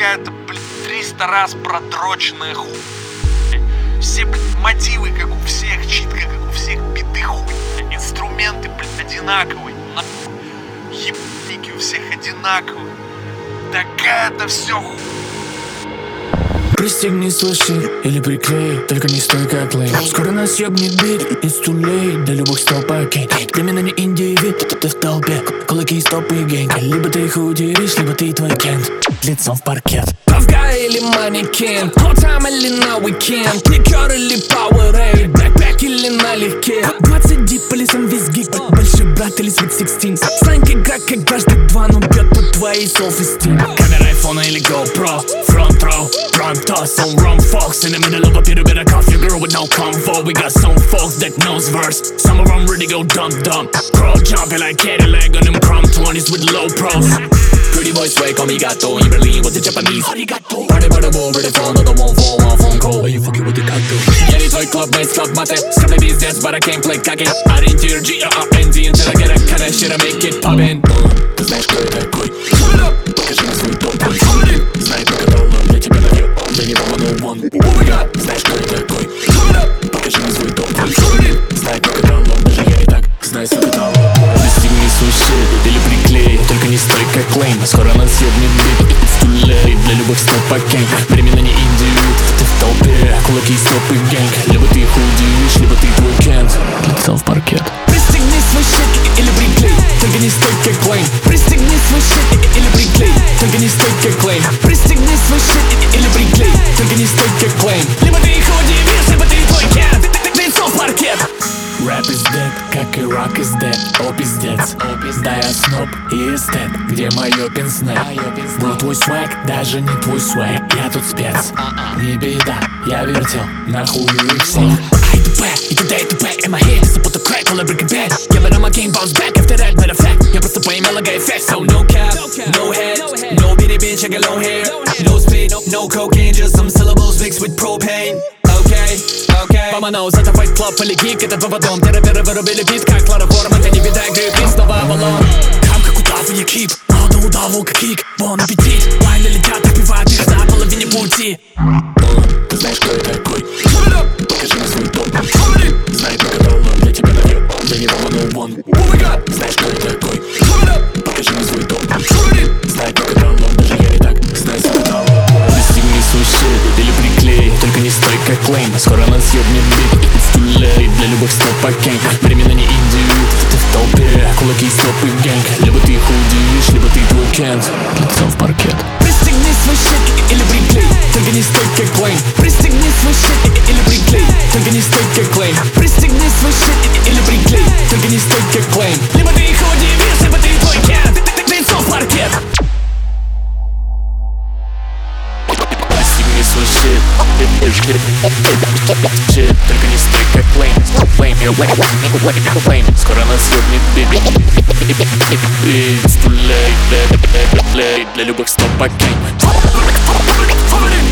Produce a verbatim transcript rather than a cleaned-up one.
какая-то, блядь, триста раз продроченная хуйня. Все, блядь, мотивы, как у всех, читка, как у всех, биты хуйня. Инструменты, блядь, одинаковые. Ебники у всех одинаковые. Такая-то все хуйня. Пристегни свой щит или приклей, только не стой как лей. Скоро нас ёбнет бит, it's too late. Для любых стопаки временно не индивид, ты в толпе, кулаки, стопы, гэнг. Либо ты их удивишь, либо ты твой кент, лицом в паркет. Павка или манекен, хот-тайм или на уикенд, ликер или пауэрейд, бэкпэк или налегке. Двадцать дип по лесам весь гик, большой брат или Sweet шестнадцать. Сленг игра как дважды два, но бьет по твоей self-esteem. Камера айфона или GoPro, front row, front toss on wrong folks. In the middle of a pit, a bit of coffee, girl with no comfort. We got some folks that knows verse, some of them really go dumb dumb. Pro jumping like Cadillac on them chrome twenties with low pros. Pretty boy sway, call me gato. In Berlin with the Japanese arigato. Party by the wall, ready for another one for one phone call. Are you fucking with the gato? Я не твой club mate, club mate. Скромный пиздец, but I can't play каки. Ориентир G R N D until I get a kind of shit, I make it poppin'. Ты знаешь, кто я такой? Покажи мне свой топ. Знай только талант, я тебя навел. Я не one on one. Знаешь, кто я такой? Покажи мне свой топ. Знай только талант, даже я не так. Знай свой талант. Пристегни свой щит или приклей, только не стой как лейн. Скоро нас съебнет бит, it's too late. Для любых стопакен, временно не индивид, ты в толпе, кулаки, стопы, гэнг. Либо ты их удивишь, либо ты твой кент, лицом в паркет. Пристегни свой щит или приклей, только не стой как лейн. Пристегни свой щит или приклей, только не стой как лейн. Пристегни свой щит или приклей, только не стой как лейн. Либо ты их удивишь, либо ты твой кент, лицом в паркет. Рэп is dead, как и рок is dead. О, пиздец, да я сноб и эстет. Где моё пенсне? Был твой свэг, даже не твой свэг. Я тут спец, не беда, я вертел нахуй их всех. I hate the back, и т.д. и т.п. In my head, it's about to crack, all I breaking bad. Yeah, but I'm a game bounce back after that, matter of fact. Я просто поимел ага эффект. So no cap, no head, no bitty bitch, I got long hair. No speed, no cocaine, just some syllables mixed with propane. Okay, okay. Мама knows, это Fight Club или гик, это два в одном. Терапевты вырубили бит, как хлороформ. Это не беда, гриб, и снова Авалон. Хам как удаву, я кип, молодо удаву, как кик. Бон аппетит, лайны летят, отбивают их на половине пути. Ты знаешь, кто я такой? Покажи мне свой топ. Знай только талант, я тебя навел. Я не one on one. Знаешь, кто я такой? Покажи мне свой топ. Знай только талант, даже я не так. Знай свой талант. Пристегни свой щит или приклей, только не стой как лейн. Скоро нас съебнет бит, it's too late. Для любых стопакен, временно не индивид, ты в толпе, кулаки, стопы, гэнг. Либо ты их удивишь, либо ты твой кент, лицом в паркет. Пристегни свой щит или приклей, только не стой как лейн. Пристегни свой щит или приклей, только не стой как лейн. Пристегни свой щит или приклей, только не стой как лейн. Либо ты их удивишь, либо ты твой кент, лицом в паркет. Свой щит, щит, только не стой как лейн. Лейн, лейн, лейн. Скоро нас ёбнет бит. It's too late, для любых стопакен.